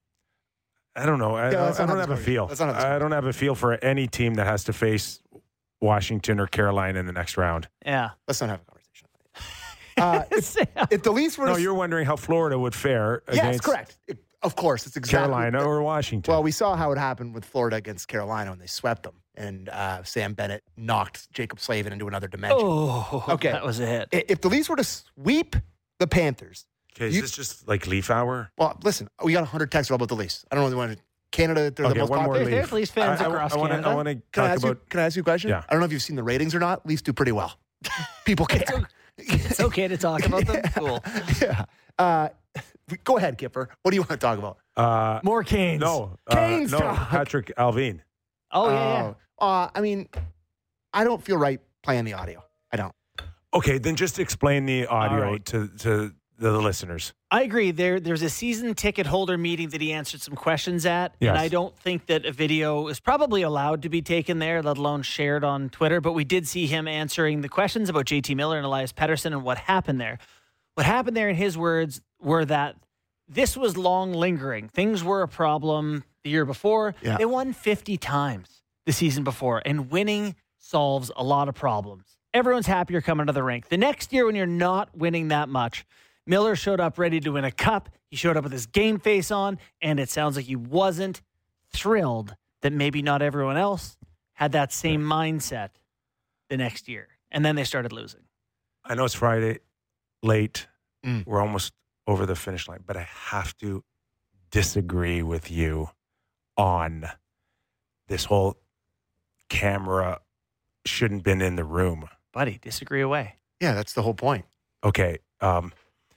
I don't know. I, Yeah, I, let's I not don't have have this a feel. Let's not have this I don't have a feel for any team that has to face Washington or Carolina in the next round. Yeah. Let's not have a conversation. Uh, if, if the Leafs were No, to, you're wondering how Florida would fare yes, against correct. It- of course, it's exactly Carolina or Washington. Well, we saw how it happened with Florida against Carolina when they swept them, and uh, Sam Bennett knocked Jacob Slavin into another dimension. Oh, Okay. that was a hit. I- If the Leafs were to sweep the Panthers, okay, is you- this just like Leaf Hour? well, listen, we got one hundred texts all about the Leafs. I don't know if they want to. Canada, they're Okay, the most one more popular. There's Leaf. Leafs fans I, across I, I wanna, Canada. I want to Can I, talk ask you, about. can I ask you a question? Yeah. I don't know if you've seen the ratings or not. Leafs do pretty well. People care. It's okay to talk about them. Cool. yeah. Uh, go ahead, Kipper. What do you want to talk about? Uh, More Canes. no, uh, Canes no, talk. Patrick Alvin. Oh, yeah, yeah. Uh, I mean, I don't feel right playing the audio. I don't. Okay, then just explain the audio All right. to to the listeners. I agree. There, there's a season ticket holder meeting that he answered some questions at, Yes. and I don't think that a video is probably allowed to be taken there, let alone shared on Twitter. But we did see him answering the questions about J T Miller and Elias Pettersson and what happened there. What happened there, in his words, were that this was long lingering. Things were a problem the year before. Yeah. They won fifty times the season before, and winning solves a lot of problems. Everyone's happier coming to the rink. The next year, when you're not winning that much, Miller showed up ready to win a cup. He showed up with his game face on, and it sounds like he wasn't thrilled that maybe not everyone else had that same mindset the next year. And then they started losing. I know it's Friday, late. Mm. We're almost over the finish line, but I have to disagree with you on this whole camera shouldn't been in the room. Buddy, disagree away. Yeah, that's the whole point. Okay, um,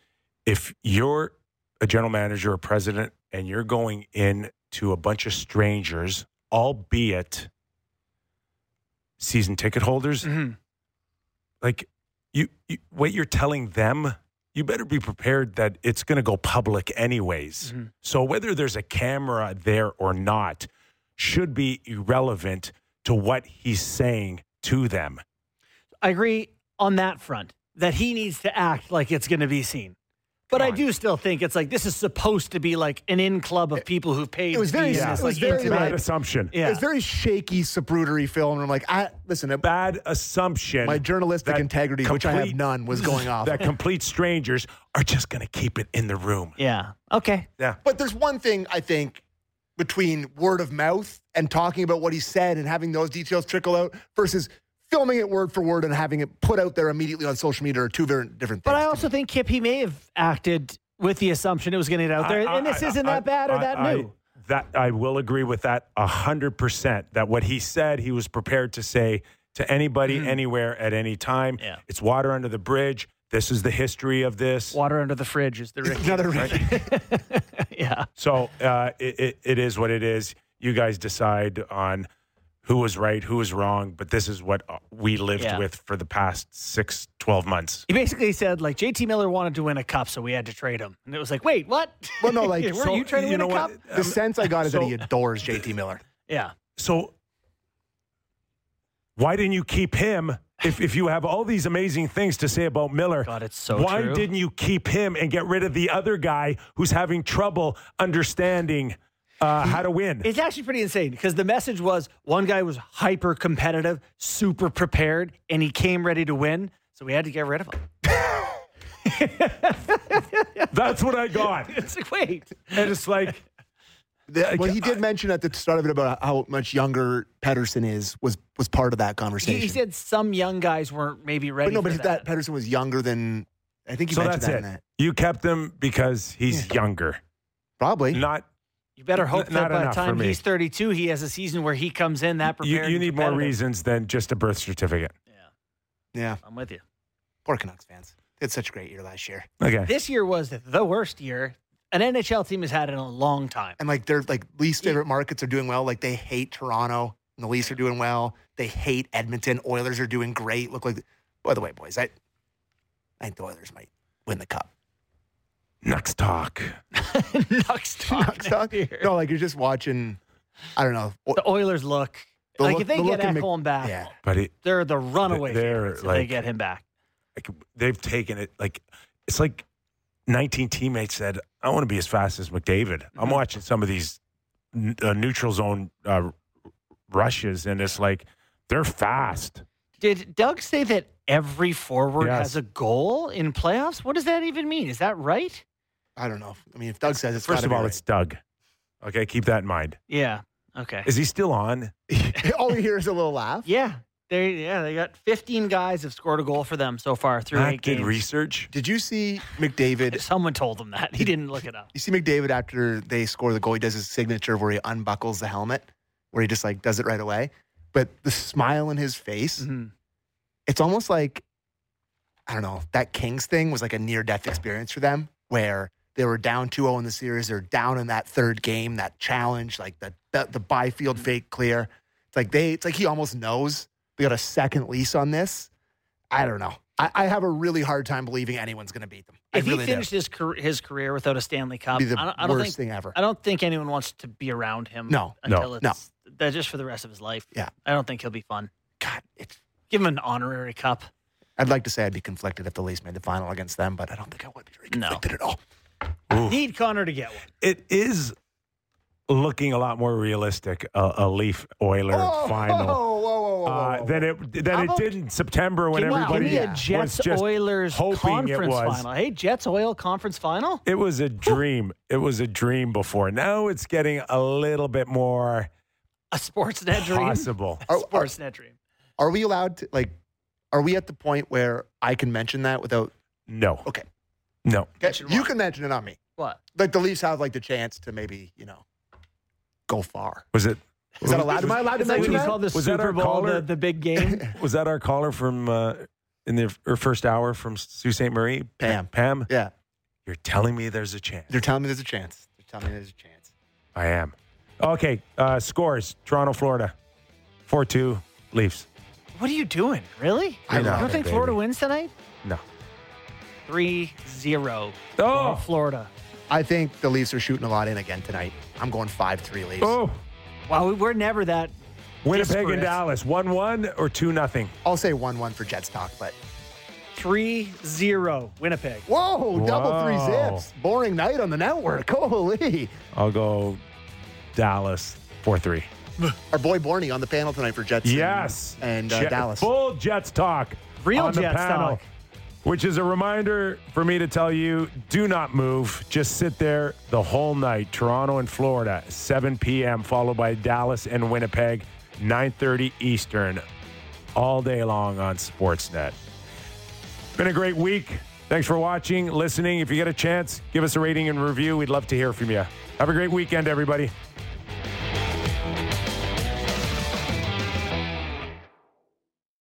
if you're a general manager or president and you're going in to a bunch of strangers, albeit season ticket holders, Mm-hmm. like you, you, what you're telling them, you better be prepared that it's going to go public anyways. Mm-hmm. So whether there's a camera there or not should be irrelevant to what he's saying to them. I agree on that front that he needs to act like it's going to be seen. But Come I on. do still think it's like this is supposed to be like an in club of people who've paid. it was to very- be in yeah, this, it was like, very, intimate- Bad like- assumption. Yeah. It's very shaky, saprudery film. And I'm like, I listen, uh, Bad assumption. my journalistic that integrity, which I have complete- none, was going off. That complete strangers are just going to keep it in the room. Yeah. Okay. Yeah. But there's one thing I think between word of mouth and talking about what he said and having those details trickle out versus filming it word for word and having it put out there immediately on social media are two very different things. But I to also me. think, Kip, he may have acted with the assumption it was going to get out there. I- and this I- isn't I- that bad or I- that I- new. That I will agree with that a hundred percent. That what he said, he was prepared to say to anybody, anywhere, at any time. Yeah. It's water under the bridge. This is the history of this. Water under the fridge is the Ricky. Another yeah. Yeah. So uh, it, it, it is what it is. You guys decide on who was right, who was wrong, but this is what we lived Yeah. with for the past six, twelve months. He basically said, like, J T Miller wanted to win a cup, so we had to trade him. And it was like, wait, what? Well, no, like, Weren't so, you trying to you win know a what? cup? The sense I got is so- that he adores J T Miller. Yeah. So why didn't you keep him if, if you have all these amazing things to say about Miller? God, it's so why true. didn't you keep him and get rid of the other guy who's having trouble understanding uh, how to win? It's actually pretty insane because the message was one guy was hyper competitive, super prepared, and he came ready to win. So we had to get rid of him. That's what I got. It's like, wait. And it's like, The, well, he did mention at the start of it about how much younger Pedersen is was was part of that He, conversation. he said some young guys weren't maybe ready but no, for but that. that Pedersen was younger than I think he so mentioned that's that it. in that. You kept him because he's younger. Probably. Not You better hope N- that not by the enough for time me. he's thirty-two, he has a season where he comes in that you, prepared. you and need more competitive. reasons than just a birth certificate. Yeah, Yeah. I'm with you. Poor Canucks fans. They had such a great year last year. Okay. This year was the worst year an N H L team has had in a long time. And like their like least favorite markets are doing well. Like they hate Toronto and the Leafs are doing well. They hate Edmonton. Oilers are doing great. Look like by the way, boys, I, I think the Oilers might win the cup. Next talk. Nucks talk Nucks talk? next year. No, like you're just watching I don't know. O- The Oilers look The like look- if they the get look in Mc- Ekholm back, Yeah. But it, they're the runaway They're, favorites if they like- get him back. like they've taken it like it's like nineteen teammates said, I want to be as fast as McDavid. I'm watching some of these n- uh, neutral zone uh, rushes, and it's like they're fast. Did Doug say that every forward Yes. has a goal in playoffs? What does that even mean? Is that right? I don't know. I mean, if Doug says it's First gotta of be all, right. it's Doug. Okay, keep that in mind. Yeah. Okay. Is he still on? all you hear is a little laugh. Yeah. They yeah, they got fifteen guys have scored a goal for them so far through Matt eight did games. research. Did you see McDavid? Someone told him that. He didn't look it up. You see McDavid after they score the goal, he does his signature where he unbuckles the helmet, where he just like does it right away. But the smile in his face, Mhm. it's almost like, I don't know, that Kings thing was like a near death experience for them where they were down two oh in the series. They're down in that third game, that challenge, like the, the, the Byfield fake clear. It's like they, it's like he almost knows they got a second lease on this. I don't know. I, I have a really hard time believing anyone's going to beat them. I If really he do. finished his career, his career without a Stanley Cup, It'd be the I don't, I don't worst think thing ever. I don't think anyone wants to be around him. No, no, until no. it's that's just for the rest of his life. Yeah. I don't think he'll be fun. God, it's. Give him an honorary cup. I'd like to say I'd be conflicted if the Leafs made the final against them, but I don't think I would be very No. conflicted at all. Ooh. Need Connor to get one. It is looking a lot more realistic, uh, a Leaf Oiler final. Whoa, whoa, whoa, whoa, Uh, whoa. than it than How it about- did in September when Give me- everybody give me a was Jets just Oilers hoping it conference was. final. Hey, Jets Oil conference final. It was a dream. It was a dream before. Now it's getting a little bit more A Sportsnet dream. possible. Are- are- Sportsnet dream. Are we allowed to, like, are we at the point where I can mention that without, No, okay. no. okay. Mention You what? can mention it on me. What? Like, the Leafs have, like, the chance to maybe, you know, go far. Was it? Is that allowed? Am I allowed to It's like when mention you that? call the Was that Super our Bowl caller? the, the big game. Was that our caller from uh, in the her first hour from Sault Ste. Marie? Pam. Pam, Yeah. you're telling me there's a chance. They're telling me there's a chance. They're telling me there's a chance. I am. Okay, uh, scores. Toronto, Florida. four two, Leafs. What are you doing? Really? I know, You don't think baby. Florida wins tonight? No. three zero. Oh. Florida. I think the Leafs are shooting a lot in again tonight. I'm going five three Leafs. Oh, Wow, we- we're never that. Winnipeg disparate. and Dallas. one one or two nothing? I'll say one one for Jets talk, but. three zero. Winnipeg. Whoa, double three Wow. zips. Boring night on the network. Holy. I'll go Dallas four three. Our boy Borney on the panel tonight for Jets. and- Yes. And uh, Jet- Dallas. Full Jets talk. Real on the Jets panel, talk. Which is a reminder for me to tell you, do not move. Just sit there the whole night. Toronto and Florida, seven p.m., followed by Dallas and Winnipeg, nine thirty Eastern, all day long on Sportsnet. Been a great week. Thanks for watching, listening. If you get a chance, give us a rating and review. We'd love to hear from you. Have a great weekend, everybody.